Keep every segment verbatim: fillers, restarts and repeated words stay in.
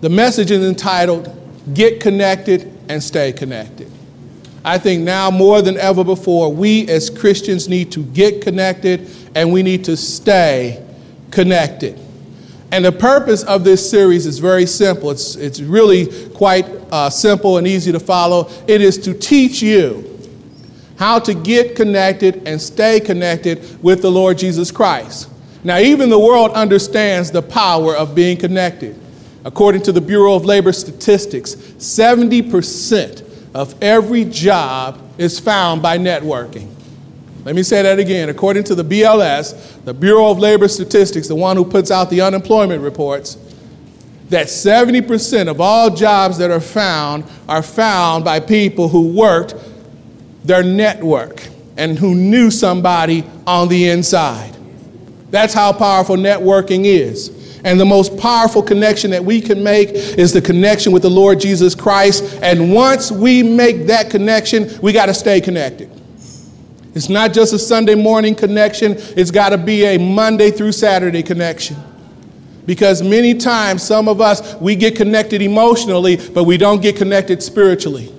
The message is entitled, Get Connected and Stay Connected. I think now more than ever before, we as Christians need to get connected and we need to stay connected. And the purpose of this series is very simple. It's, it's really quite uh, simple and easy to follow. It is to teach you how to get connected and stay connected with the Lord Jesus Christ. Now, even the world understands the power of being connected. According to the Bureau of Labor Statistics, seventy percent of every job is found by networking. Let me say that again. According to the B L S, the Bureau of Labor Statistics, the one who puts out the unemployment reports, that seventy percent of all jobs that are found are found by people who worked their network and who knew somebody on the inside. That's how powerful networking is. And the most powerful connection that we can make is the connection with the Lord Jesus Christ. And once we make that connection, we got to stay connected. It's not just a Sunday morning connection. It's got to be a Monday through Saturday connection. Because many times, some of us, we get connected emotionally, but we don't get connected spiritually.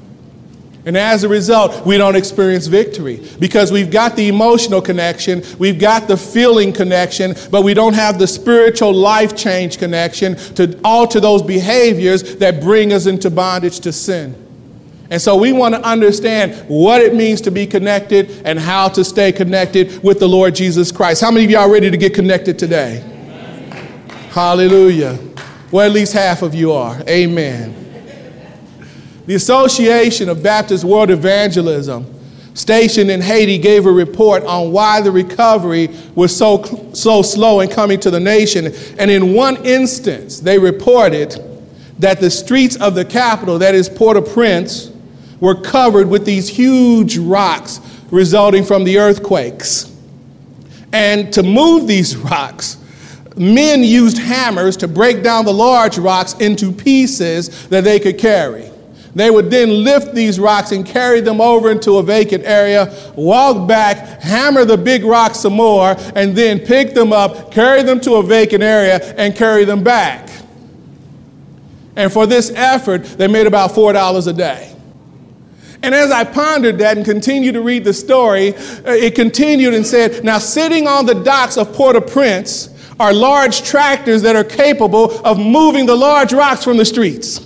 And as a result, we don't experience victory because we've got the emotional connection, we've got the feeling connection, but we don't have the spiritual life change connection to alter those behaviors that bring us into bondage to sin. And so we want to understand what it means to be connected and how to stay connected with the Lord Jesus Christ. How many of y'all are ready to get connected today? Amen. Hallelujah. Well, at least half of you are. Amen. The Association of Baptist World Evangelism, stationed in Haiti, gave a report on why the recovery was so, so slow in coming to the nation. And in one instance, they reported that the streets of the capital, that is Port-au-Prince, were covered with these huge rocks resulting from the earthquakes. And to move these rocks, men used hammers to break down the large rocks into pieces that they could carry. They would then lift these rocks and carry them over into a vacant area, walk back, hammer the big rocks some more, and then pick them up, carry them to a vacant area, and carry them back. And for this effort, they made about four dollars a day. And as I pondered that and continued to read the story, it continued and said, now sitting on the docks of Port-au-Prince are large tractors that are capable of moving the large rocks from the streets.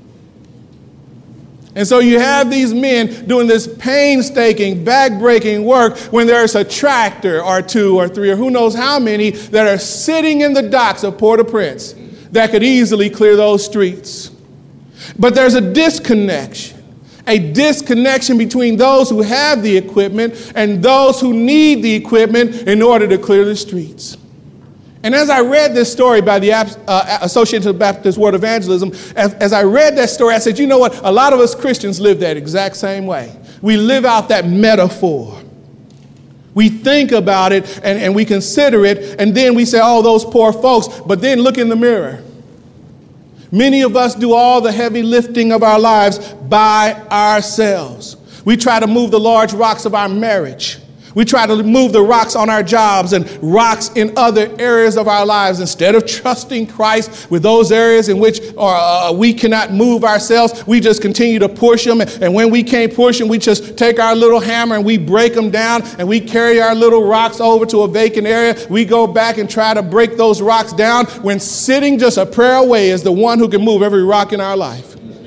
And so you have these men doing this painstaking, back-breaking work when there's a tractor or two or three or who knows how many that are sitting in the docks of Port-au-Prince that could easily clear those streets. But there's a disconnection, a disconnection between those who have the equipment and those who need the equipment in order to clear the streets. And as I read this story by the uh, Association of Baptist World Evangelism, as, as I read that story, I said, you know what? A lot of us Christians live that exact same way. We live out that metaphor. We think about it and, and we consider it, and then we say, oh, those poor folks, but then look in the mirror. Many of us do all the heavy lifting of our lives by ourselves. We try to move the large rocks of our marriage. We try to move the rocks on our jobs and rocks in other areas of our lives instead of trusting Christ with those areas in which uh, we cannot move ourselves. We just continue to push them. And when we can't push them, we just take our little hammer and we break them down and we carry our little rocks over to a vacant area. We go back and try to break those rocks down when sitting just a prayer away is the one who can move every rock in our life.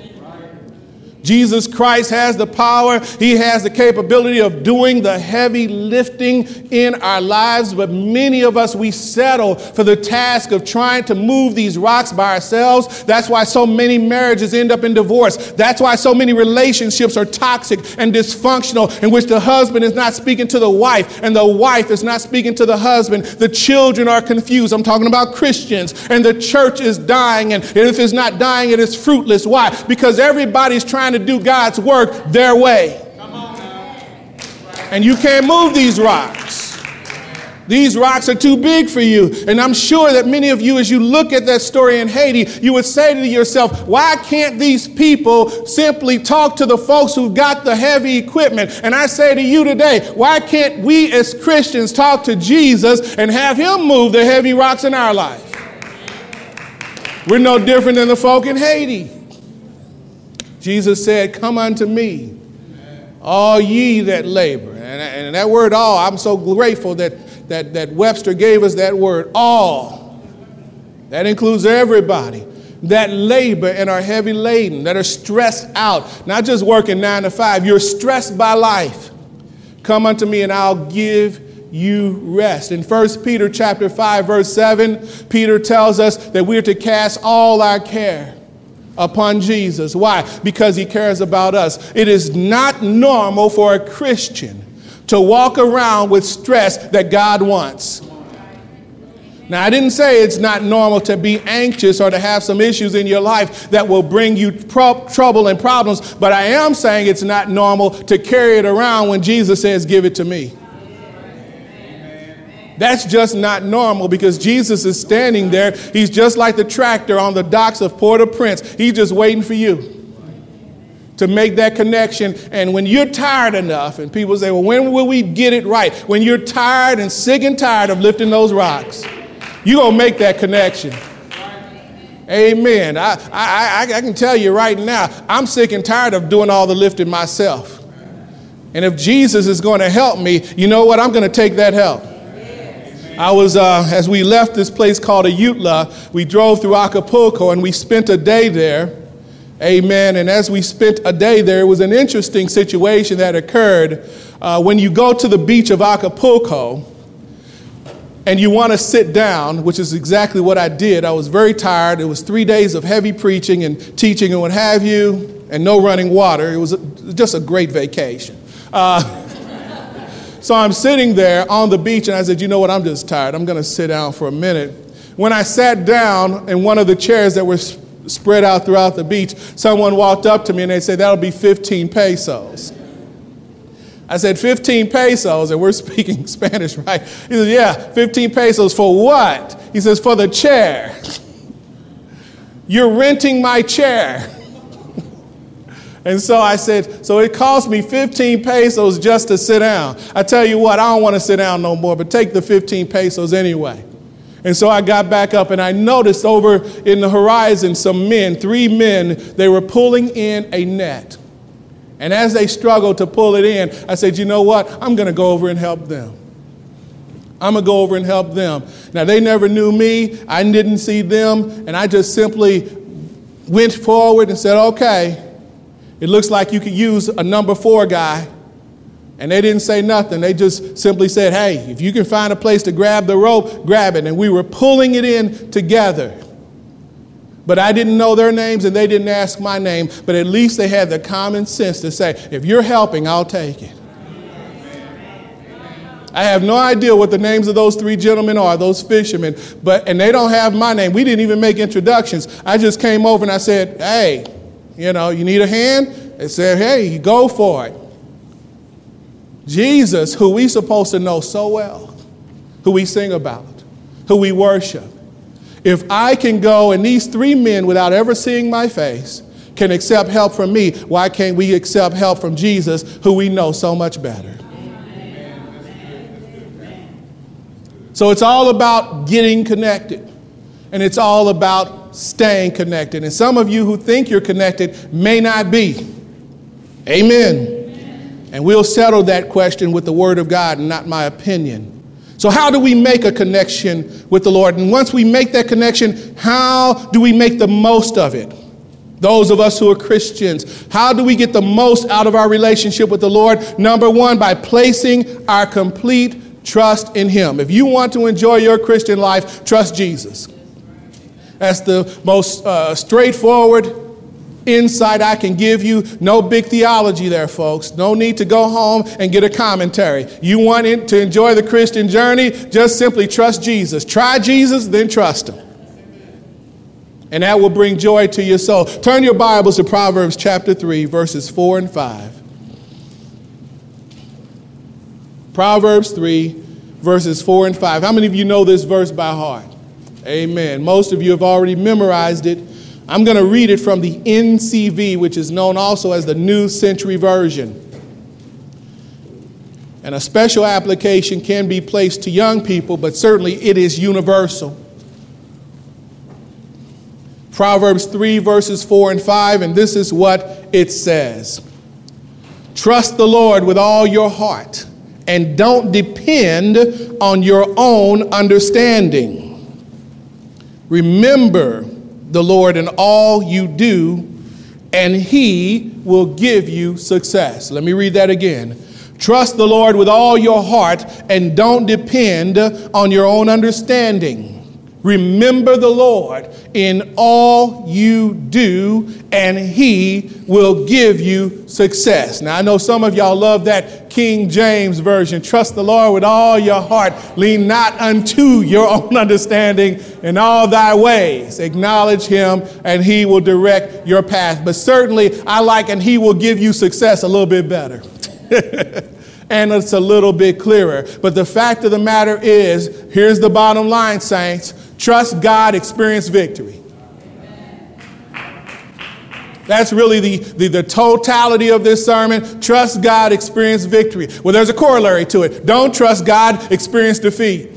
Jesus Christ has the power. He has the capability of doing the heavy lifting in our lives. But many of us, we settle for the task of trying to move these rocks by ourselves. That's why so many marriages end up in divorce. That's why so many relationships are toxic and dysfunctional, in which the husband is not speaking to the wife and the wife is not speaking to the husband. The children are confused. I'm talking about Christians. And the church is dying. And if it's not dying, it is fruitless. Why? Because everybody's trying to do God's work their way. Come on now. And you can't move these rocks. These rocks are too big for you. And I'm sure that many of you, as you look at that story in Haiti, you would say to yourself, why can't these people simply talk to the folks who've got the heavy equipment? And I say to you today, why can't we as Christians talk to Jesus and have him move the heavy rocks in our life? We're no different than the folk in Haiti. Jesus said, come unto me, all ye that labor. And, and that word all, I'm so grateful that, that, that Webster gave us that word, all. That includes everybody that labor and are heavy laden, that are stressed out, not just working nine to five. You're stressed by life. Come unto me and I'll give you rest. In First Peter chapter five, verse seven, Peter tells us that we're to cast all our care upon Jesus. Why? Because he cares about us. It is not normal for a Christian to walk around with stress that God wants. Now, I didn't say it's not normal to be anxious or to have some issues in your life that will bring you pro- trouble and problems, but I am saying it's not normal to carry it around when Jesus says, give it to me. That's just not normal, because Jesus is standing there. He's just like the tractor on the docks of Port-au-Prince. He's just waiting for you to make that connection. And when you're tired enough, and people say, well, when will we get it right? When you're tired and sick and tired of lifting those rocks, you're going to make that connection. Amen. I, I, I can tell you right now, I'm sick and tired of doing all the lifting myself. And if Jesus is going to help me, you know what? I'm going to take that help. I was, uh, as we left this place called Ayutla, we drove through Acapulco and we spent a day there. Amen. And as we spent a day there, it was an interesting situation that occurred. Uh, when you go to the beach of Acapulco and you want to sit down, which is exactly what I did. I was very tired. It was three days of heavy preaching and teaching and what have you, and no running water. It was a, just a great vacation. Uh, So I'm sitting there on the beach, and I said, you know what, I'm just tired. I'm going to sit down for a minute. When I sat down in one of the chairs that were sp- spread out throughout the beach, someone walked up to me and they said, that'll be fifteen pesos. I said, fifteen pesos, and we're speaking Spanish, right? He said, yeah, fifteen pesos for what? He says, for the chair. You're renting my chair. And so I said, so it cost me fifteen pesos just to sit down. I tell you what, I don't want to sit down no more, but take the fifteen pesos anyway. And so I got back up and I noticed over in the horizon some men, three men, they were pulling in a net. And as they struggled to pull it in, I said, you know what? I'm going to go over and help them. I'm going to go over and help them. Now, they never knew me. I didn't see them. And I just simply went forward and said, okay. It looks like you could use a number four guy. And they didn't say nothing. They just simply said, hey, if you can find a place to grab the rope, grab it. And we were pulling it in together. But I didn't know their names and they didn't ask my name. But at least they had the common sense to say, if you're helping, I'll take it. I have no idea what the names of those three gentlemen are, those fishermen. But and they don't have my name. We didn't even make introductions. I just came over and I said, hey, you know, you need a hand? They said, hey, go for it. Jesus, who we supposed to know so well, who we sing about, who we worship. If I can go and these three men, without ever seeing my face, can accept help from me, why can't we accept help from Jesus, who we know so much better? So it's all about getting connected. And it's all about staying connected. And some of you who think you're connected may not be. Amen. Amen. And we'll settle that question with the Word of God and not my opinion. So how do we make a connection with the Lord? And once we make that connection, how do we make the most of it? Those of us who are Christians, how do we get the most out of our relationship with the Lord? Number one, by placing our complete trust in Him. If you want to enjoy your Christian life, trust Jesus. That's the most uh, straightforward insight I can give you. No big theology there, folks. No need to go home and get a commentary. You want it to enjoy the Christian journey, just simply trust Jesus. Try Jesus, then trust Him. And that will bring joy to your soul. Turn your Bibles to Proverbs chapter three, verses four and five. Proverbs three, verses four and five. How many of you know this verse by heart? Amen. Most of you have already memorized it. I'm going to read it from the N C V, which is known also as the New Century Version. And a special application can be placed to young people, but certainly it is universal. Proverbs three, verses four and five, and this is what it says. Trust the Lord with all your heart, and don't depend on your own understanding. Remember the Lord in all you do, and he will give you success. Let me read that again. Trust the Lord with all your heart, and don't depend on your own understanding. Remember the Lord in all you do, and he will give you success. Now, I know some of y'all love that King James version. Trust the Lord with all your heart. Lean not unto your own understanding. In all thy ways acknowledge him, and he will direct your path. But certainly, I like and he will give you success a little bit better. And it's a little bit clearer. But the fact of the matter is, here's the bottom line, saints. Trust God, experience victory. That's really the, the, the totality of this sermon. Trust God, experience victory. Well, there's a corollary to it. Don't trust God, experience defeat.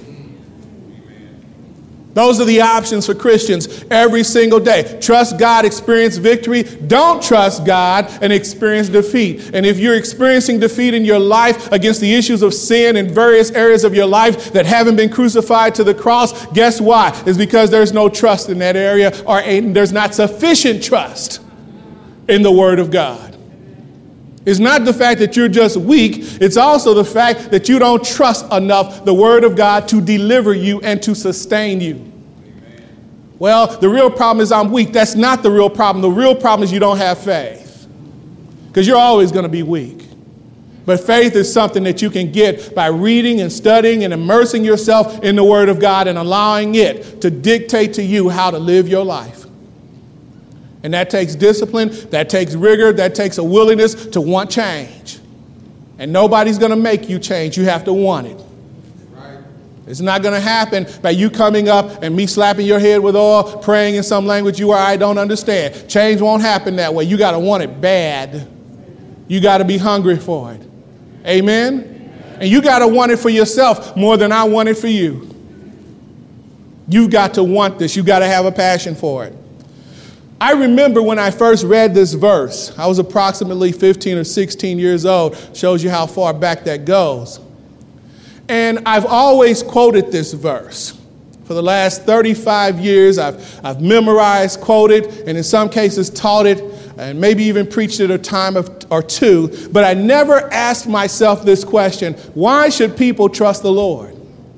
Those are the options for Christians every single day. Trust God, experience victory. Don't trust God and experience defeat. And if you're experiencing defeat in your life against the issues of sin in various areas of your life that haven't been crucified to the cross, guess why? It's because there's no trust in that area, or there's not sufficient trust in the Word of God. It's not the fact that you're just weak. It's also the fact that you don't trust enough the Word of God to deliver you and to sustain you. Well, the real problem is I'm weak. That's not the real problem. The real problem is you don't have faith, because you're always going to be weak. But faith is something that you can get by reading and studying and immersing yourself in the Word of God and allowing it to dictate to you how to live your life. And that takes discipline, that takes rigor, that takes a willingness to want change. And nobody's going to make you change. You have to want it. Right. It's not going to happen by you coming up and me slapping your head with oil, praying in some language you or I don't understand. Change won't happen that way. You got to want it bad. You got to be hungry for it. Amen? And you got to want it for yourself more than I want it for you. You've got to want this. You got to have a passion for it. I remember when I first read this verse. I was approximately fifteen or sixteen years old. Shows you how far back that goes. And I've always quoted this verse. For the last thirty-five years, I've, I've memorized, quoted, and in some cases taught it, and maybe even preached it a time of, or two. But I never asked myself this question: why should people trust the Lord?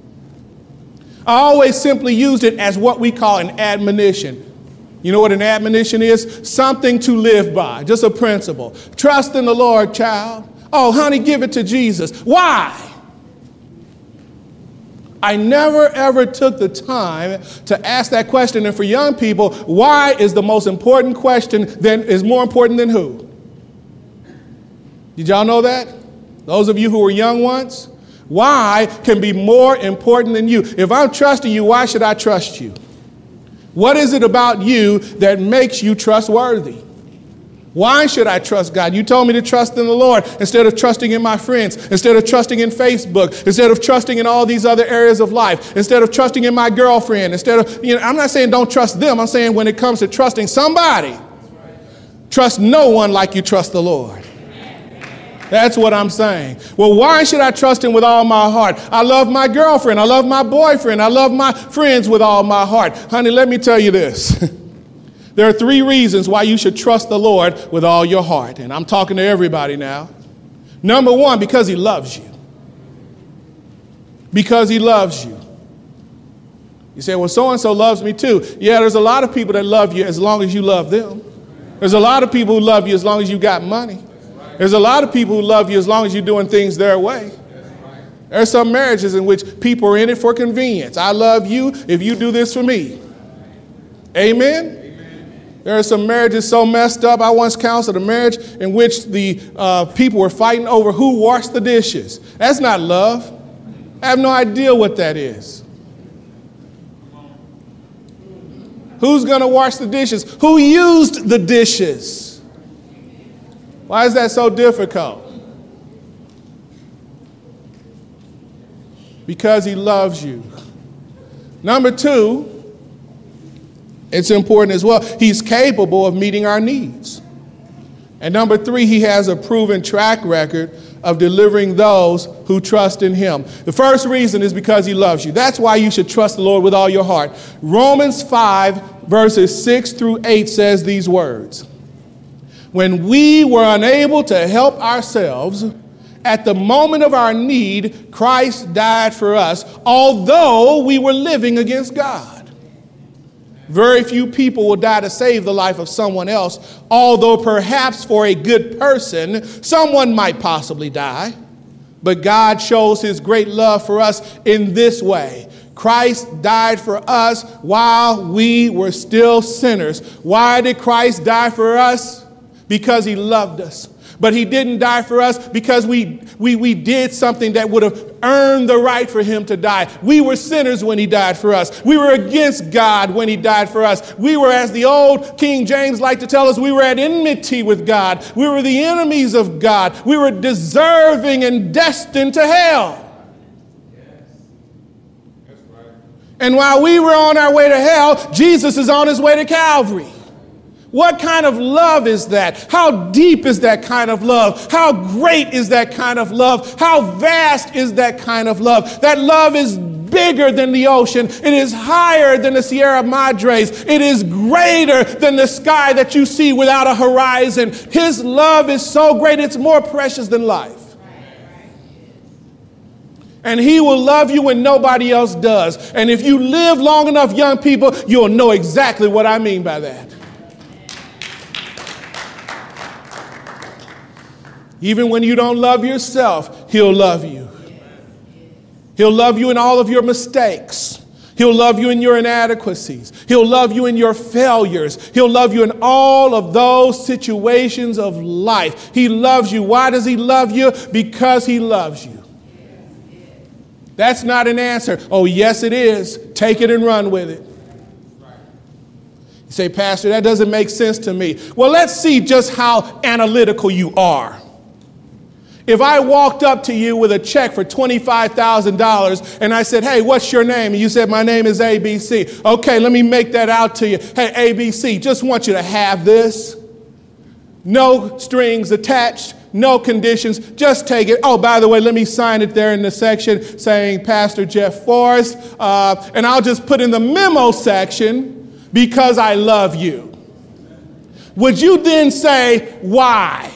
I always simply used it as what we call an admonition. You know what an admonition is? Something to live by, just a principle. Trust in the Lord, child. Oh, honey, give it to Jesus. Why? I never, ever took the time to ask that question. And for young people, why is the most important question, then is more important than who? Did y'all know that? Those of you who were young once? Why can be more important than you. If I'm trusting you, why should I trust you? What is it about you that makes you trustworthy? Why should I trust God? You told me to trust in the Lord instead of trusting in my friends, instead of trusting in Facebook, instead of trusting in all these other areas of life, instead of trusting in my girlfriend, instead of, you know, I'm not saying don't trust them. I'm saying when it comes to trusting somebody, trust no one like you trust the Lord. That's what I'm saying. Well, why should I trust him with all my heart? I love my girlfriend. I love my boyfriend. I love my friends with all my heart. Honey, let me tell you this. There are three reasons why you should trust the Lord with all your heart. And I'm talking to everybody now. Number one, because he loves you. Because he loves you. You say, well, so-and-so loves me too. Yeah, there's a lot of people that love you as long as you love them. There's a lot of people who love you as long as you got money. There's a lot of people who love you as long as you're doing things their way. There are some marriages in which people are in it for convenience. I love you if you do this for me. Amen? Amen. There are some marriages so messed up. I once counseled a marriage in which the uh, people were fighting over who washed the dishes. That's not love. I have no idea what that is. Who's going to wash the dishes? Who used the dishes? Why is that so difficult? Because he loves you. Number two, It's important as well. He's capable of meeting our needs. And number three, he has a proven track record of delivering those who trust in him. The first reason is because he loves you. That's why you should trust the Lord with all your heart. Romans five, verses six through eight says these words. When we were unable to help ourselves, at the moment of our need, Christ died for us, although we were living against God. Very few people will die to save the life of someone else, although perhaps for a good person, someone might possibly die. But God shows his great love for us in this way. Christ died for us while we were still sinners. Why did Christ die for us? Because he loved us. But he didn't die for us because we, we, we did something that would have earned the right for him to die. We were sinners when he died for us. We were against God when he died for us. We were, as the old King James liked to tell us, we were at enmity with God. We were the enemies of God. We were deserving and destined to hell. Yes. That's right. And while we were on our way to hell, Jesus is on his way to Calvary. What kind of love is that? How deep is that kind of love? How great is that kind of love? How vast is that kind of love? That love is bigger than the ocean. It is higher than the Sierra Madres. It is greater than the sky that you see without a horizon. His love is so great, it's more precious than life. And he will love you when nobody else does. And if you live long enough, young people, you'll know exactly what I mean by that. Even when you don't love yourself, he'll love you. He'll love you in all of your mistakes. He'll love you in your inadequacies. He'll love you in your failures. He'll love you in all of those situations of life. He loves you. Why does he love you? Because he loves you. That's not an answer. Oh, yes, it is. Take it and run with it. You say, Pastor, that doesn't make sense to me. Well, let's see just how analytical you are. If I walked up to you with a check for twenty-five thousand dollars and I said, hey, what's your name? And you said, my name is A B C. Okay, let me make that out to you. Hey, A B C, just want you to have this. No strings attached, no conditions, just take it. Oh, by the way, let me sign it there in the section saying Pastor Jeff Forrest. Uh, and I'll just put in the memo section because I love you. Would you then say, why?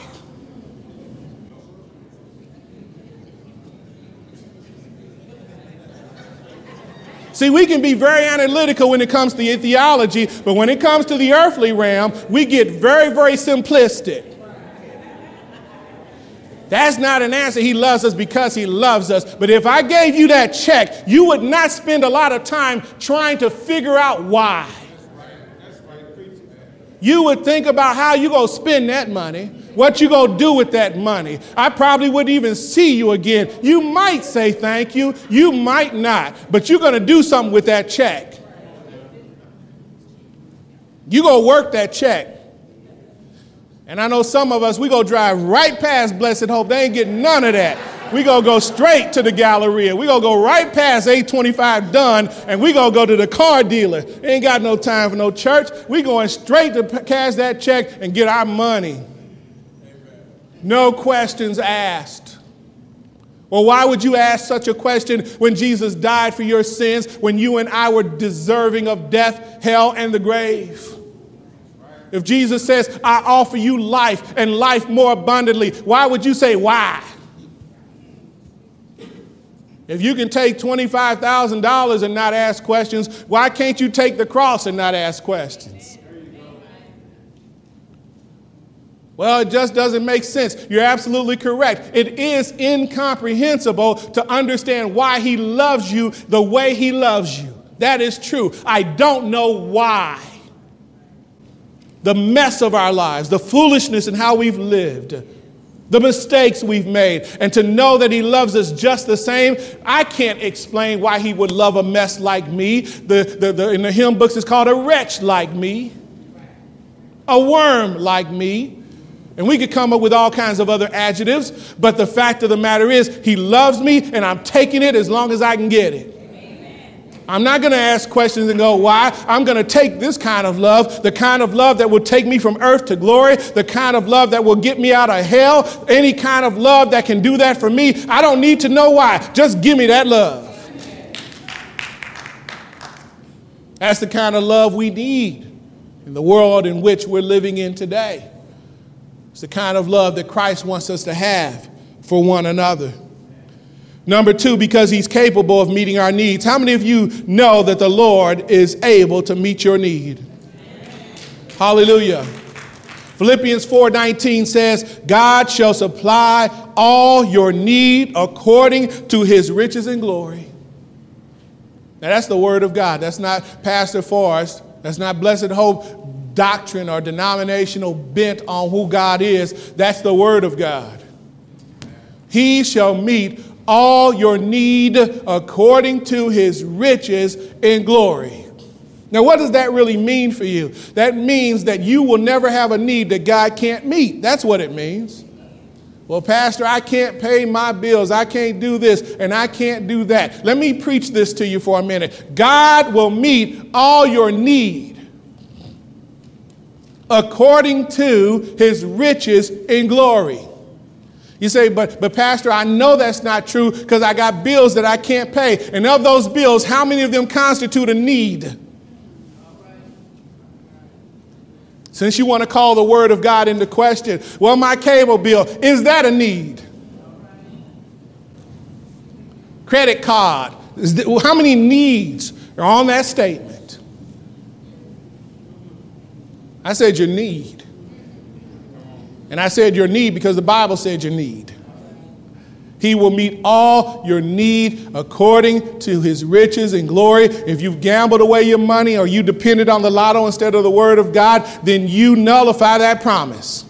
See, we can be very analytical when it comes to theology, but when it comes to the earthly realm, we get very, very simplistic. That's not an answer. He loves us because he loves us. But if I gave you that check, you would not spend a lot of time trying to figure out why. You would think about how you're going to spend that money, what you're going to do with that money. I probably wouldn't even see you again. You might say thank you. You might not. But you're going to do something with that check. You're going to work that check. And I know some of us, we're going to drive right past Blessed Hope. They ain't getting none of that. We're going to go straight to the Galleria. We're going to go right past eight twenty-five Dunn, and we're going to go to the car dealer. Ain't got no time for no church. We're going straight to cash that check and get our money. No questions asked. Well, why would you ask such a question when Jesus died for your sins, when you and I were deserving of death, hell, and the grave? If Jesus says, I offer you life and life more abundantly, why would you say, why? If you can take twenty-five thousand dollars and not ask questions, why can't you take the cross and not ask questions? Well, it just doesn't make sense. You're absolutely correct. It is incomprehensible to understand why he loves you the way he loves you. That is true. I don't know why. The mess of our lives, the foolishness in how we've lived, the mistakes we've made, and to know that he loves us just the same. I can't explain why he would love a mess like me. The, the, the, in the hymn books, it's called a wretch like me, a worm like me. And we could come up with all kinds of other adjectives, but the fact of the matter is he loves me and I'm taking it as long as I can get it. Amen. I'm not going to ask questions and go, why? I'm going to take this kind of love, the kind of love that will take me from earth to glory, the kind of love that will get me out of hell, any kind of love that can do that for me. I don't need to know why. Just give me that love. That's the kind of love we need in the world in which we're living in today. It's the kind of love that Christ wants us to have for one another. Number two, because he's capable of meeting our needs. How many of you know that the Lord is able to meet your need? Hallelujah. Philippians four nineteen says, God shall supply all your need according to his riches and glory. Now that's the word of God. That's not Pastor Forrest. That's not Blessed Hope doctrine or denominational bent on who God is. That's the word of God. He shall meet all your need according to his riches in glory. Now, what does that really mean for you? That means that you will never have a need that God can't meet. That's what it means. Well, Pastor, I can't pay my bills. I can't do this and I can't do that. Let me preach this to you for a minute. God will meet all your need according to his riches in glory. You say, but, but Pastor, I know that's not true because I got bills that I can't pay. And of those bills, how many of them constitute a need? Since you want to call the word of God into question, well, my cable bill, is that a need? Credit card, how many needs are on that statement? I said your need. And I said your need because the Bible said your need. He will meet all your need according to his riches and glory. If you've gambled away your money or you depended on the lotto instead of the word of God, then you nullify that promise.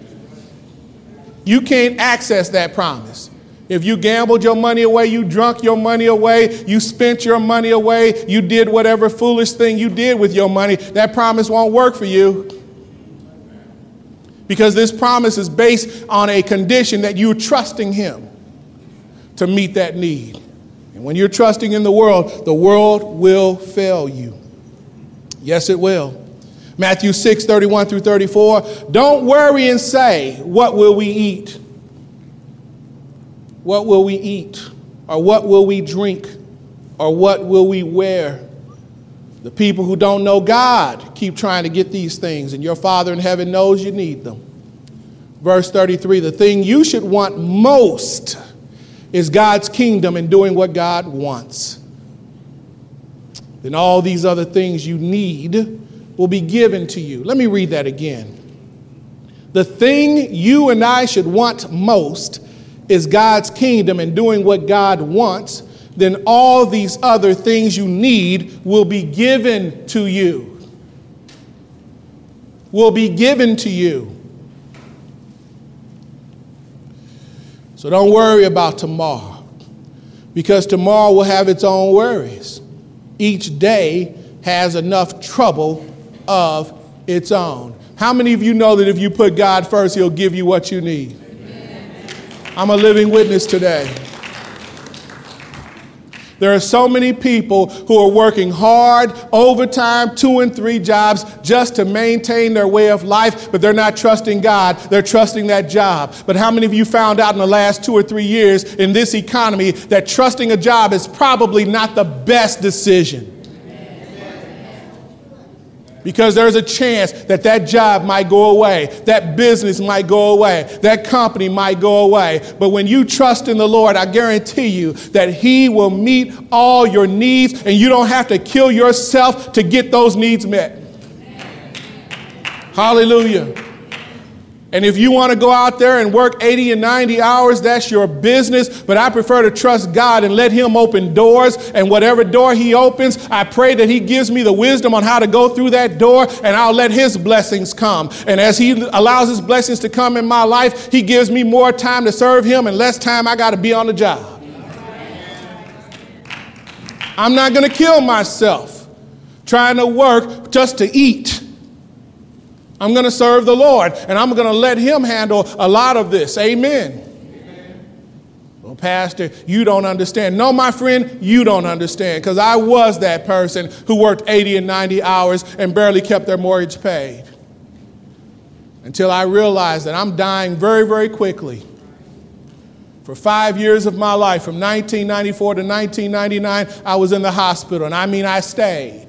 You can't access that promise. If you gambled your money away, you drunk your money away, you spent your money away, you did whatever foolish thing you did with your money, that promise won't work for you. Because this promise is based on a condition that you're trusting him to meet that need. And when you're trusting in the world, the world will fail you. Yes, it will. Matthew six, thirty-one through thirty-four. Don't worry and say, what will we eat? What will we eat? Or what will we drink? Or what will we wear? The people who don't know God keep trying to get these things, and your Father in heaven knows you need them. Verse thirty-three, the thing you should want most is God's kingdom and doing what God wants. Then all these other things you need will be given to you. Let me read that again. The thing you and I should want most is God's kingdom and doing what God wants. Then all these other things you need will be given to you. Will be given to you. So don't worry about tomorrow, because tomorrow will have its own worries. Each day has enough trouble of its own. How many of you know that if you put God first, he'll give you what you need? I'm a living witness today. There are so many people who are working hard, overtime, two and three jobs just to maintain their way of life, but they're not trusting God. They're trusting that job. But how many of you found out in the last two or three years in this economy that trusting a job is probably not the best decision? Because there's a chance that that job might go away, that business might go away, that company might go away. But when you trust in the Lord, I guarantee you that he will meet all your needs, and you don't have to kill yourself to get those needs met. Hallelujah. And if you want to go out there and work eighty and ninety hours, that's your business. But I prefer to trust God and let him open doors. And whatever door he opens, I pray that he gives me the wisdom on how to go through that door, and I'll let his blessings come. And as he allows his blessings to come in my life, he gives me more time to serve him and less time I got to be on the job. I'm not going to kill myself trying to work just to eat. I'm going to serve the Lord, and I'm going to let him handle a lot of this. Amen. Amen. Well, Pastor, you don't understand. No, my friend, you don't understand, because I was that person who worked eighty and ninety hours and barely kept their mortgage paid. Until I realized that I'm dying very, very quickly. For five years of my life, from nineteen ninety-four to nineteen ninety-nine, I was in the hospital, and I mean I stayed.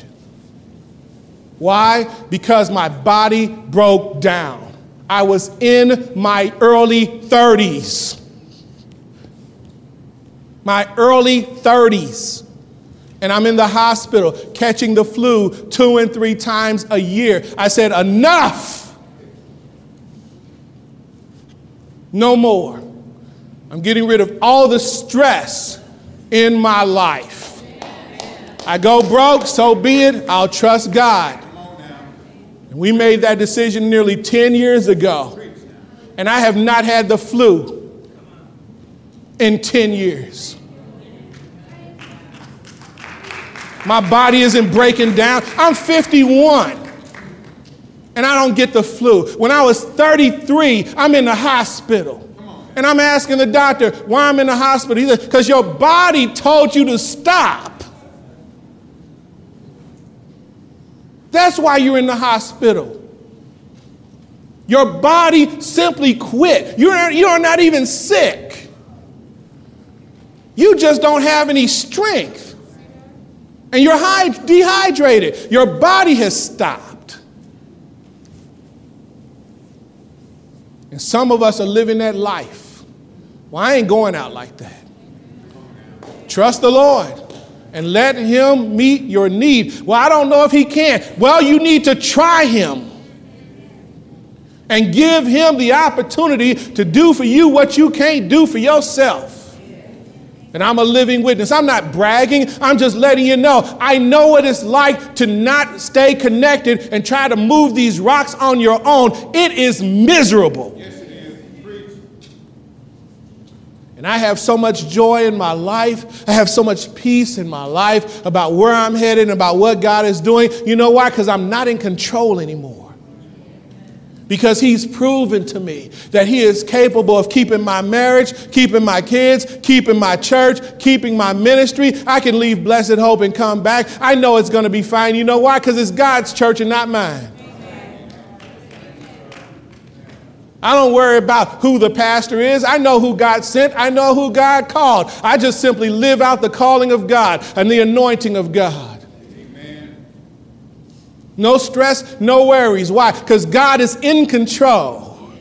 Why? Because my body broke down. I was in my early thirties. My early thirties. And I'm in the hospital catching the flu two and three times a year. I said, enough. No more. I'm getting rid of all the stress in my life. I go broke, so be it. I'll trust God. And we made that decision nearly ten years ago. And I have not had the flu in ten years. My body isn't breaking down. I'm fifty-one. And I don't get the flu. When I was thirty-three, I'm in the hospital. And I'm asking the doctor why I'm in the hospital. He said, because your body told you to stop. That's why you're in the hospital. Your body simply quit. You're, you're not even sick. You just don't have any strength. And you're high, dehydrated. Your body has stopped. And some of us are living that life. Well, I ain't going out like that. Trust the Lord and let him meet your need. Well, I don't know if he can. Well, you need to try him and give him the opportunity to do for you what you can't do for yourself. And I'm a living witness. I'm not bragging. I'm just letting you know. I know what it's like to not stay connected and try to move these rocks on your own. It is miserable. Yes, it is. Preach. And I have so much joy in my life. I have so much peace in my life about where I'm headed and about what God is doing. You know why? Because I'm not in control anymore. Because he's proven to me that he is capable of keeping my marriage, keeping my kids, keeping my church, keeping my ministry. I can leave Blessed Hope and come back. I know it's going to be fine. You know why? Because it's God's church and not mine. I don't worry about who the pastor is. I know who God sent. I know who God called. I just simply live out the calling of God and the anointing of God. No stress, no worries. Why? Because God is in control.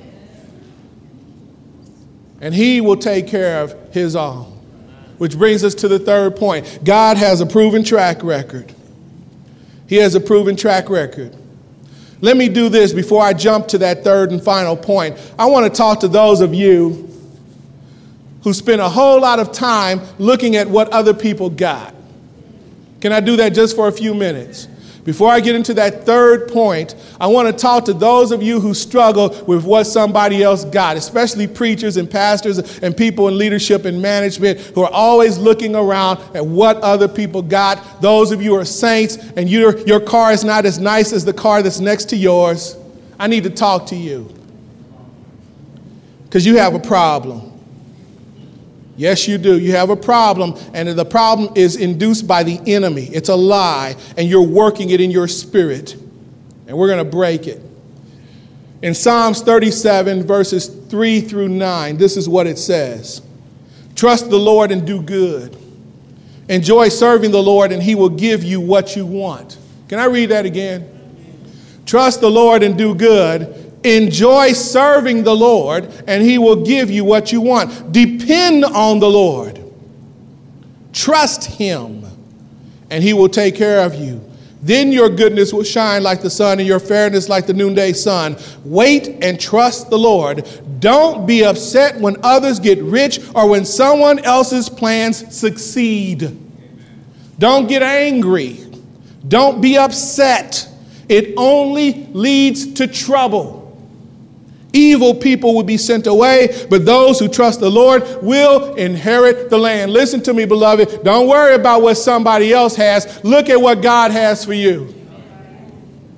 And he will take care of his own. Which brings us to the third point. God has a proven track record. He has a proven track record. Let me do this before I jump to that third and final point. I want to talk to those of you who spend a whole lot of time looking at what other people got. Can I do that just for a few minutes? Before I get into that third point, I want to talk to those of you who struggle with what somebody else got, especially preachers and pastors and people in leadership and management who are always looking around at what other people got. Those of you who are saints and your, your car is not as nice as the car that's next to yours. I need to talk to you because you have a problem. Yes, you do. You have a problem, and the problem is induced by the enemy. It's a lie, and you're working it in your spirit, and we're going to break it. In Psalms thirty-seven, verses three through nine, this is what it says. Trust the Lord and do good. Enjoy serving the Lord, and he will give you what you want. Can I read that again? Trust the Lord and do good. Enjoy serving the Lord, and he will give you what you want. Depend on the Lord. Trust him, and he will take care of you. Then your goodness will shine like the sun and your fairness like the noonday sun. Wait and trust the Lord. Don't be upset when others get rich or when someone else's plans succeed. Don't get angry. Don't be upset. It only leads to trouble. Evil people will be sent away, but those who trust the Lord will inherit the land. Listen to me, beloved. Don't worry about what somebody else has. Look at what God has for you.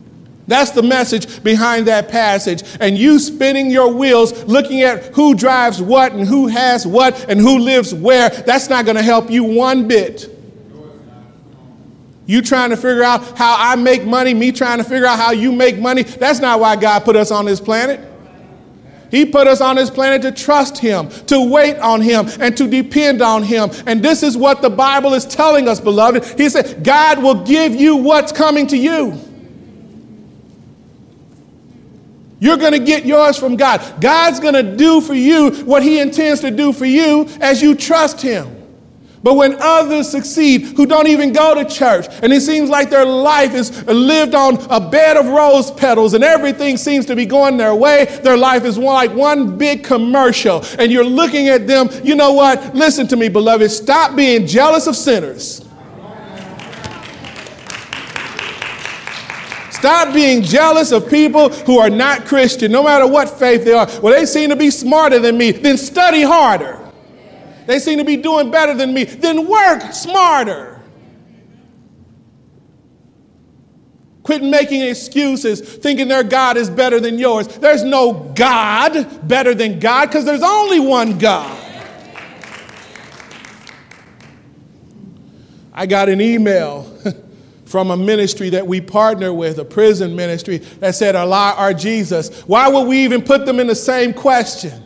That's the message behind that passage. And you spinning your wheels, looking at who drives what and who has what and who lives where, that's not going to help you one bit. You trying to figure out how I make money, me trying to figure out how you make money, that's not why God put us on this planet. He put us on this planet to trust him, to wait on him, and to depend on him. And this is what the Bible is telling us, beloved. He said, God will give you what's coming to you. You're going to get yours from God. God's going to do for you what he intends to do for you as you trust him. But when others succeed who don't even go to church, and it seems like their life is lived on a bed of rose petals and everything seems to be going their way, their life is one, like one big commercial, and you're looking at them, you know what? Listen to me, beloved. Stop being jealous of sinners. Stop being jealous of people who are not Christian, no matter what faith they are. Well, they seem to be smarter than me. Then study harder. They seem to be doing better than me. Then work smarter. Quit making excuses, thinking their God is better than yours. There's no God better than God because there's only one God. I got an email from a ministry that we partner with, a prison ministry, that said, Allah or Jesus. Why would we even put them in the same question?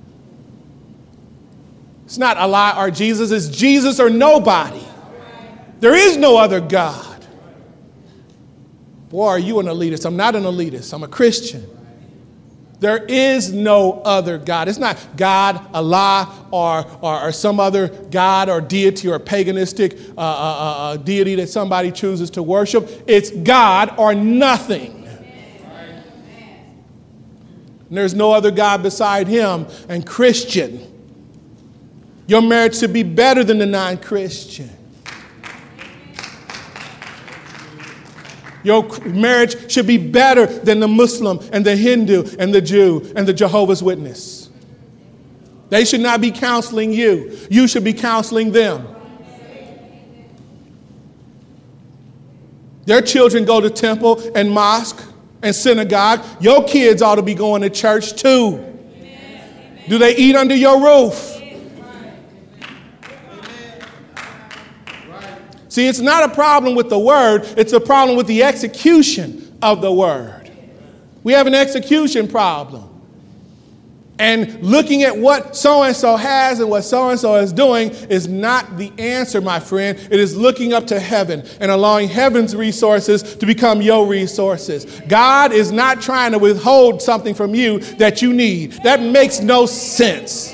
It's not Allah or Jesus, it's Jesus or nobody. There is no other God. Boy, are you an elitist? I'm not an elitist. I'm a Christian. There is no other God. It's not God, Allah, or, or, or some other God or deity or paganistic uh, uh, uh, deity that somebody chooses to worship. It's God or nothing. And there's no other God beside him. And Christian, your marriage should be better than the non-Christian. Your marriage should be better than the Muslim and the Hindu and the Jew and the Jehovah's Witness. They should not be counseling you. You should be counseling them. Their children go to temple and mosque and synagogue. Your kids ought to be going to church too. Do they eat under your roof? See, it's not a problem with the word. It's a problem with the execution of the word. We have an execution problem. And looking at what so-and-so has and what so-and-so is doing is not the answer, my friend. It is looking up to heaven and allowing heaven's resources to become your resources. God is not trying to withhold something from you that you need. That makes no sense.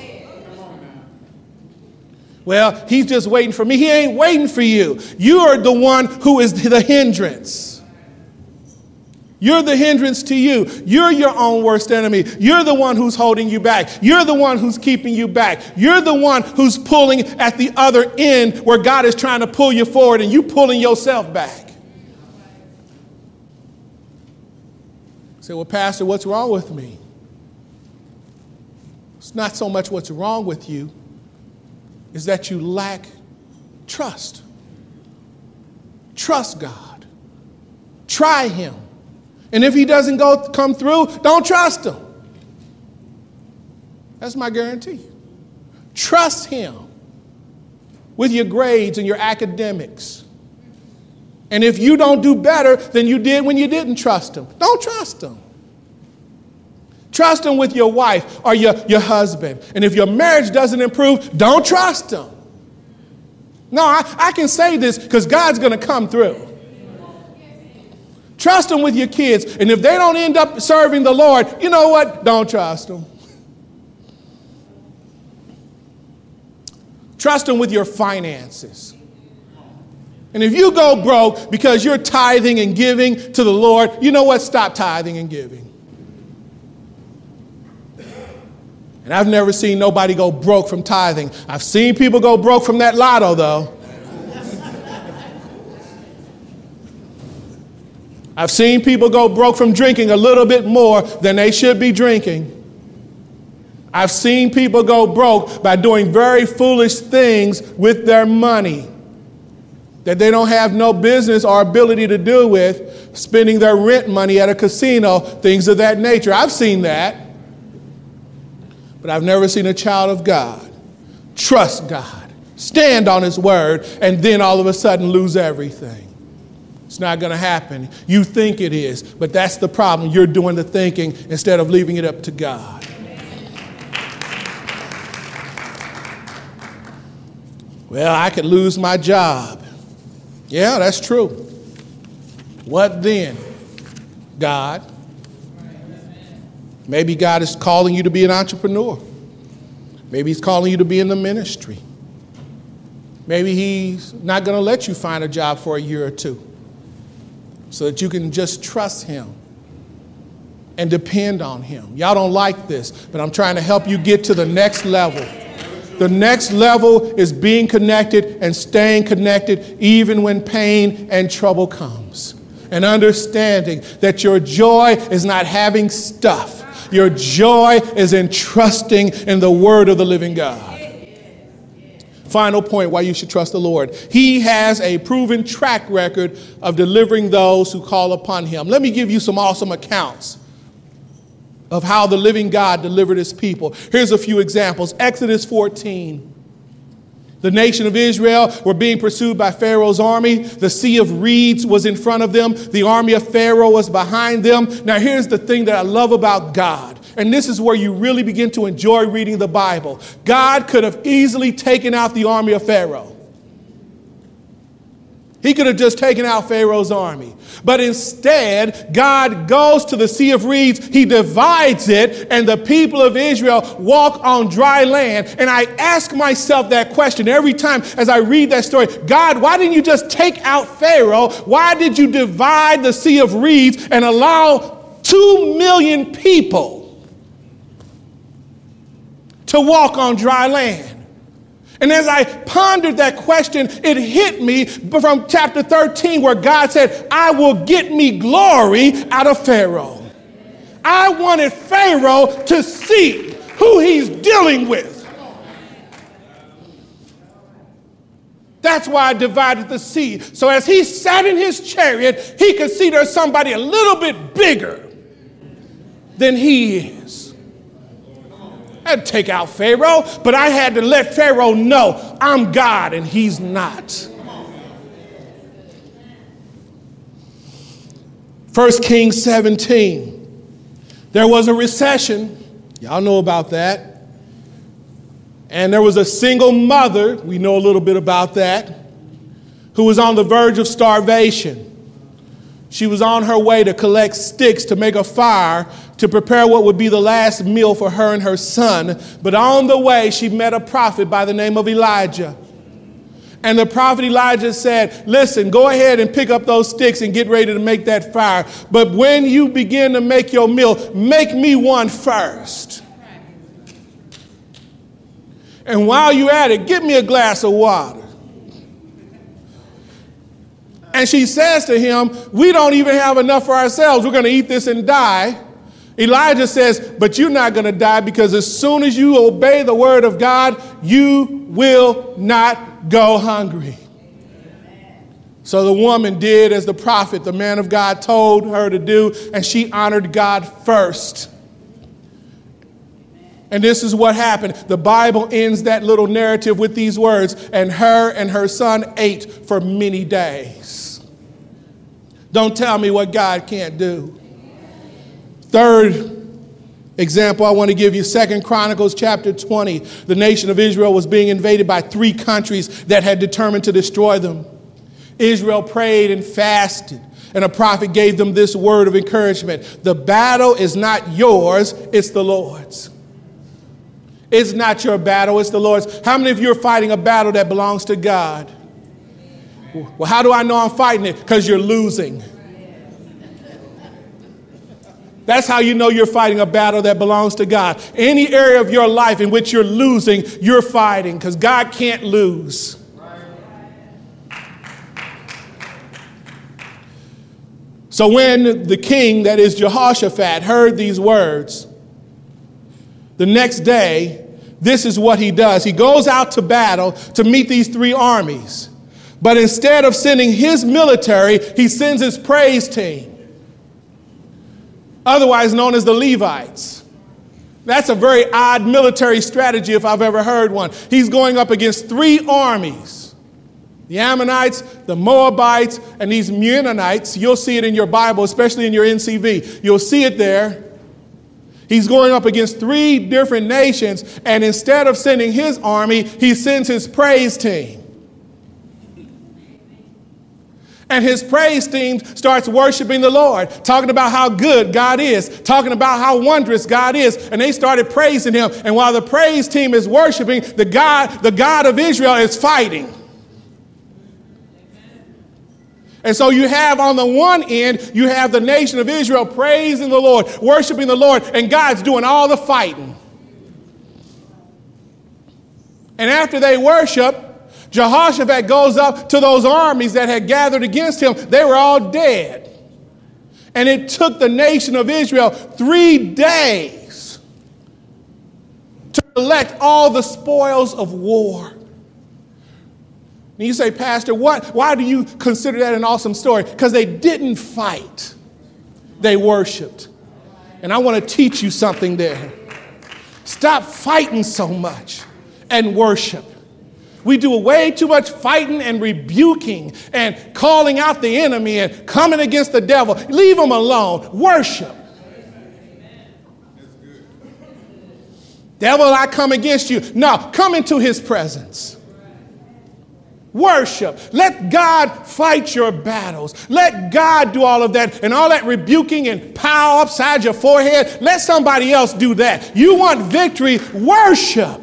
Well, he's just waiting for me. He ain't waiting for you. You are the one who is the hindrance. You're the hindrance to you. You're your own worst enemy. You're the one who's holding you back. You're the one who's keeping you back. You're the one who's pulling at the other end where God is trying to pull you forward and you pulling yourself back. Say, well, Pastor, what's wrong with me? It's not so much what's wrong with you. Is that you lack trust. Trust God. Try him. And if he doesn't go come through, don't trust him. That's my guarantee. Trust him with your grades and your academics. And if you don't do better than you did when you didn't trust him, don't trust him. Trust him with your wife or your, your husband. And if your marriage doesn't improve, don't trust him. No, I, I can say this because God's going to come through. Trust him with your kids. And if they don't end up serving the Lord, you know what? Don't trust them. Trust him with your finances. And if you go broke because you're tithing and giving to the Lord, you know what? Stop tithing and giving. And I've never seen nobody go broke from tithing. I've seen people go broke from that lotto, though. I've seen people go broke from drinking a little bit more than they should be drinking. I've seen people go broke by doing very foolish things with their money. that they don't have no business or ability to do with, spending their rent money at a casino, things of that nature. I've seen that. But I've never seen a child of God trust God, stand on his word, and then all of a sudden lose everything. It's not going to happen. You think it is, but that's the problem. You're doing the thinking instead of leaving it up to God. Well, I could lose my job. Yeah, that's true. What then? God. Maybe God is calling you to be an entrepreneur. Maybe he's calling you to be in the ministry. Maybe he's not going to let you find a job for a year or two so that you can just trust him and depend on him. Y'all don't like this, but I'm trying to help you get to the next level. The next level is being connected and staying connected even when pain and trouble comes. And understanding that your joy is not having stuff. Your joy is in trusting in the word of the living God. Final point why you should trust the Lord. He has a proven track record of delivering those who call upon him. Let me give you some awesome accounts of how the living God delivered his people. Here's a few examples. Exodus fourteen. The nation of Israel were being pursued by Pharaoh's army. The sea of reeds was in front of them. The army of Pharaoh was behind them. Now, here's the thing that I love about God. And this is where you really begin to enjoy reading the Bible. God could have easily taken out the army of Pharaoh. He could have just taken out Pharaoh's army. But instead, God goes to the Sea of Reeds, he divides it, and the people of Israel walk on dry land. And I ask myself that question every time as I read that story. God, why didn't you just take out Pharaoh? Why did you divide the Sea of Reeds and allow two million people to walk on dry land? And as I pondered that question, it hit me from chapter thirteen where God said, I will get me glory out of Pharaoh. I wanted Pharaoh to see who he's dealing with. That's why I divided the sea. So as he sat in his chariot, he could see there's somebody a little bit bigger than he is. I had to take out Pharaoh, but I had to let Pharaoh know I'm God and he's not. First Kings seventeen. There was a recession. Y'all know about that. And there was a single mother, we know a little bit about that, who was on the verge of starvation. She was on her way to collect sticks to make a fire to prepare what would be the last meal for her and her son. But on the way, she met a prophet by the name of Elijah. And the prophet Elijah said, listen, go ahead and pick up those sticks and get ready to make that fire. But when you begin to make your meal, make me one first. And while you're at it, get me a glass of water. And she says to him, we don't even have enough for ourselves. We're going to eat this and die. Elijah says, but you're not going to die because as soon as you obey the word of God, you will not go hungry. So the woman did as the prophet, the man of God, told her to do, and she honored God first. And this is what happened. The Bible ends that little narrative with these words, and her and her son ate for many days. Don't tell me what God can't do. Third example I want to give you, Second Chronicles chapter twenty. The nation of Israel was being invaded by three countries that had determined to destroy them. Israel prayed and fasted, and a prophet gave them this word of encouragement. The battle is not yours, it's the Lord's. It's not your battle, it's the Lord's. How many of you are fighting a battle that belongs to God? Well, how do I know I'm fighting it? Because you're losing. That's how you know you're fighting a battle that belongs to God. Any area of your life in which you're losing, you're fighting because God can't lose. So when the king, that is Jehoshaphat, heard these words, the next day, this is what he does. He goes out to battle to meet these three armies. But instead of sending his military, he sends his praise team, otherwise known as the Levites. That's a very odd military strategy if I've ever heard one. He's going up against three armies: the Ammonites, the Moabites, and these Meunites. You'll see it in your Bible, especially in your N C V. You'll see it there. He's going up against three different nations, and instead of sending his army, he sends his praise team. And his praise team starts worshiping the Lord, talking about how good God is, talking about how wondrous God is. And they started praising him. And while the praise team is worshiping, the God, the God of Israel is fighting. And so you have on the one end, you have the nation of Israel praising the Lord, worshiping the Lord, and God's doing all the fighting. And after they worship, Jehoshaphat goes up to those armies that had gathered against him. They were all dead. And it took the nation of Israel three days to collect all the spoils of war. And you say, Pastor, what? Why do you consider that an awesome story? Because they didn't fight. They worshiped. And I want to teach you something there. Stop fighting so much and worship. We do way too much fighting and rebuking and calling out the enemy and coming against the devil. Leave them alone. Worship. Devil, I come against you. No, come into his presence. Worship. Let God fight your battles. Let God do all of that, and all that rebuking and pow upside your forehead. Let somebody else do that. You want victory? Worship.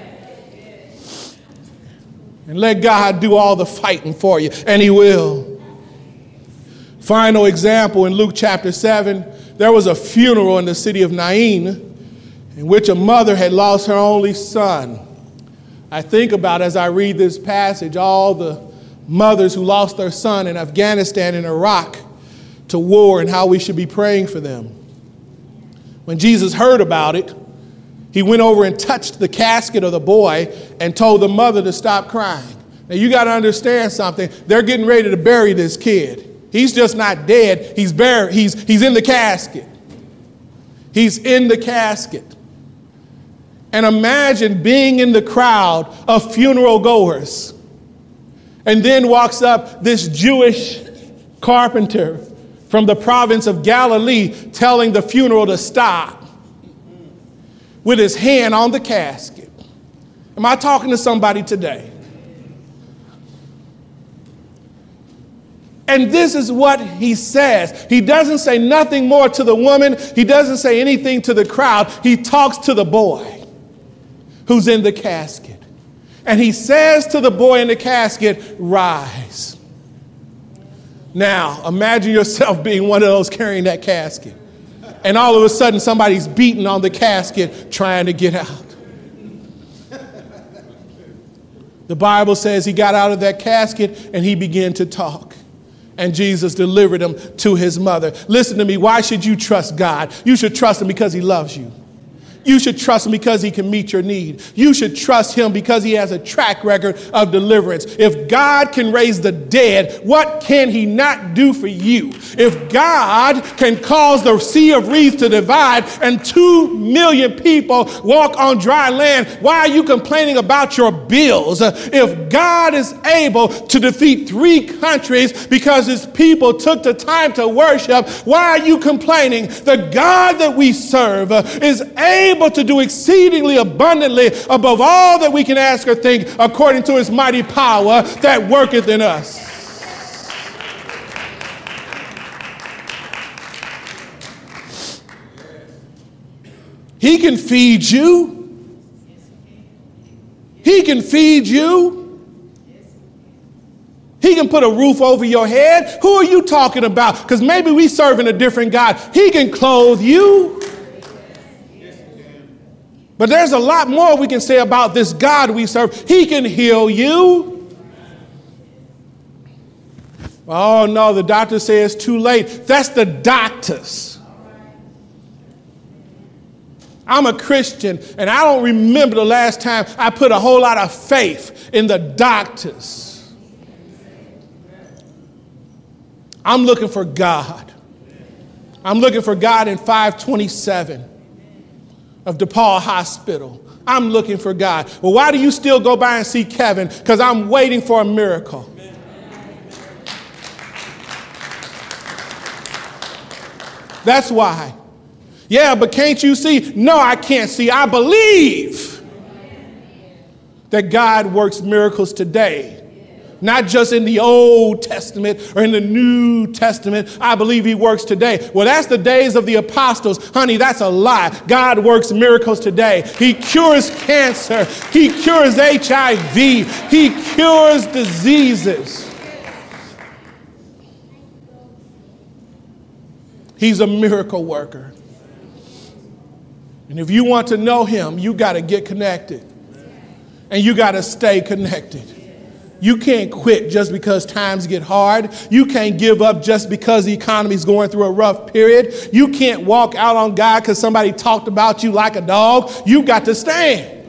And let God do all the fighting for you, and he will. Final example, in Luke chapter seven, there was a funeral in the city of Nain in which a mother had lost her only son. I think about, as I read this passage, all the mothers who lost their son in Afghanistan and Iraq to war and how we should be praying for them. When Jesus heard about it, he went over and touched the casket of the boy and told the mother to stop crying. Now, you got to understand something. They're getting ready to bury this kid. He's just not dead. He's buried. He's, he's in the casket. He's in the casket. And imagine being in the crowd of funeral goers. And then walks up this Jewish carpenter from the province of Galilee telling the funeral to stop, with his hand on the casket. Am I talking to somebody today? And this is what he says. He doesn't say nothing more to the woman. He doesn't say anything to the crowd. He talks to the boy who's in the casket. And he says to the boy in the casket, rise. Now, imagine yourself being one of those carrying that casket. And all of a sudden, somebody's beating on the casket trying to get out. The Bible says he got out of that casket and he began to talk. And Jesus delivered him to his mother. Listen to me. Why should you trust God? You should trust him because he loves you. You should trust him because he can meet your need. You should trust him because he has a track record of deliverance. If God can raise the dead, what can he not do for you? If God can cause the sea of reeds to divide and two million people walk on dry land, why are you complaining about your bills? If God is able to defeat three countries because his people took the time to worship, why are you complaining? The God that we serve is able able to do exceedingly abundantly above all that we can ask or think, according to his mighty power that worketh in us. He can feed you. He can feed you. He can put a roof over your head. Who are you talking about? Because maybe we serving a different God. He can clothe you. But there's a lot more we can say about this God we serve. He can heal you. Oh, no, the doctor says it's too late. That's the doctors. I'm a Christian, and I don't remember the last time I put a whole lot of faith in the doctors. I'm looking for God. I'm looking for God in five twenty-seven of DePaul Hospital. I'm looking for God. Well, why do you still go by and see Kevin? Because I'm waiting for a miracle. That's why. Yeah, but can't you see? No, I can't see. I believe that God works miracles today. Not just in the Old Testament or in the New Testament. I believe he works today. Well, that's the days of the apostles. Honey, that's a lie. God works miracles today. He cures cancer. He cures H I V. He cures diseases. He's a miracle worker. And if you want to know him, you got to get connected. And you got to stay connected. You can't quit just because times get hard. You can't give up just because the economy is going through a rough period. You can't walk out on God because somebody talked about you like a dog. You got to stand.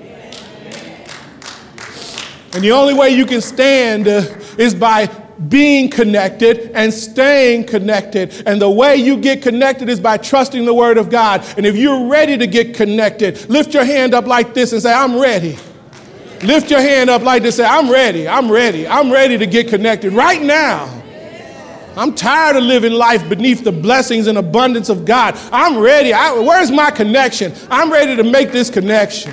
And the only way you can stand uh, is by being connected and staying connected. And the way you get connected is by trusting the word of God. And if you're ready to get connected, lift your hand up like this and say, I'm ready. Lift your hand up like this. Say, I'm ready. I'm ready. I'm ready to get connected right now. I'm tired of living life beneath the blessings and abundance of God. I'm ready. I, where's my connection? I'm ready to make this connection.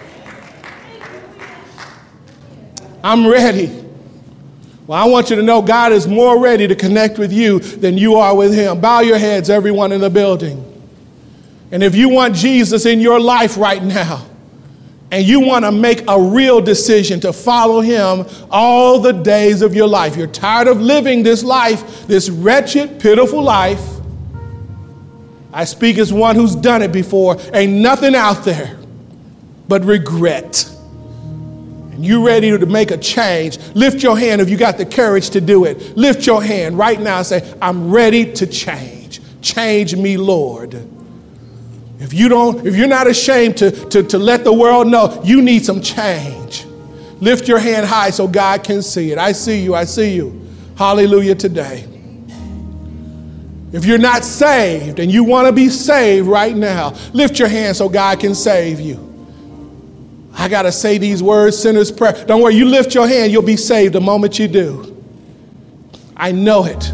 I'm ready. Well, I want you to know God is more ready to connect with you than you are with him. Bow your heads, everyone in the building. And if you want Jesus in your life right now, and you want to make a real decision to follow him all the days of your life. You're tired of living this life, this wretched, pitiful life. I speak as one who's done it before. Ain't nothing out there but regret. And you ready to make a change. Lift your hand if you got the courage to do it. Lift your hand right now and say, I'm ready to change. Change me, Lord. If you don't, if you're not ashamed to, to, to let the world know you need some change, lift your hand high so God can see it. I see you. I see you. Hallelujah today. If you're not saved and you want to be saved right now, lift your hand so God can save you. I got to say these words, sinner's prayer. Don't worry, you lift your hand, you'll be saved the moment you do. I know it.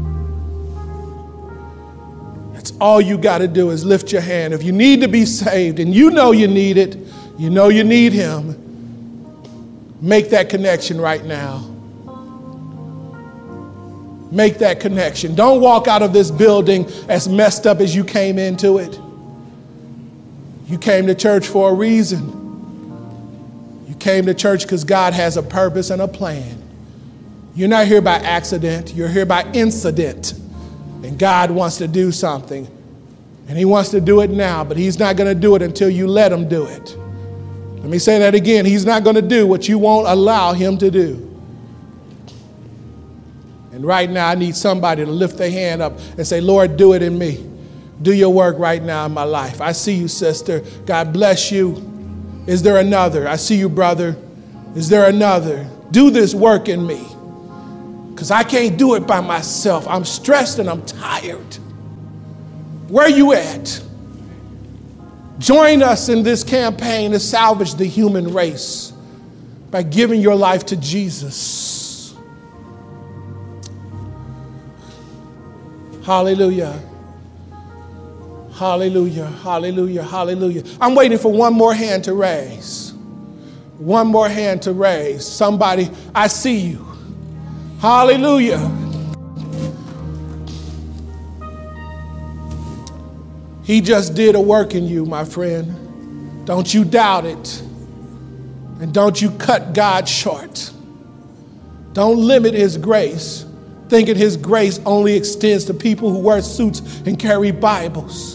All you got to do is lift your hand. If you need to be saved and you know you need it, you know you need him, make that connection right now. Make that connection. Don't walk out of this building as messed up as you came into it. You came to church for a reason. You came to church because God has a purpose and a plan. You're not here by accident. You're here by incident. And God wants to do something. And he wants to do it now, but he's not going to do it until you let him do it. Let me say that again. He's not going to do what you won't allow him to do. And right now, I need somebody to lift their hand up and say, Lord, do it in me. Do your work right now in my life. I see you, sister. God bless you. Is there another? I see you, brother. Is there another? Do this work in me. Because I can't do it by myself. I'm stressed and I'm tired. Where you at? Join us in this campaign to salvage the human race by giving your life to Jesus. Hallelujah. Hallelujah. Hallelujah. Hallelujah. I'm waiting for one more hand to raise. One more hand to raise. Somebody, I see you. Hallelujah. He just did a work in you, my friend. Don't you doubt it. And don't you cut God short. Don't limit his grace, thinking his grace only extends to people who wear suits and carry Bibles.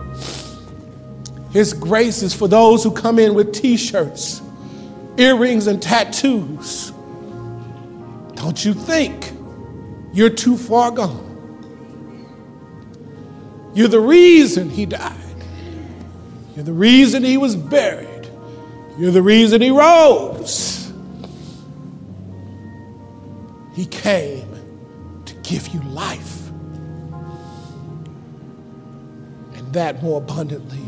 His grace is for those who come in with t-shirts, earrings, and tattoos. Don't you think you're too far gone? You're the reason he died. You're the reason he was buried. You're the reason he rose. He came to give you life, and that more abundantly.